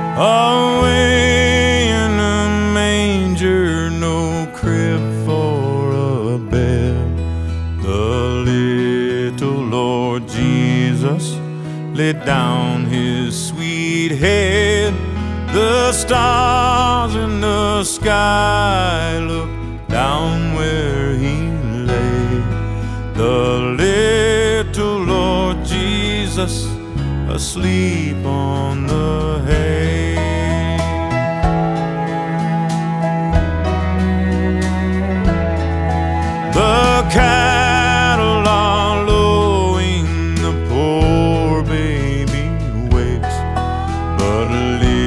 away in a manger, no crib for a bed. The little Lord Jesus laid down his sweet head. The stars in the sky looked down where he lay. The little Lord Jesus asleep on the hay.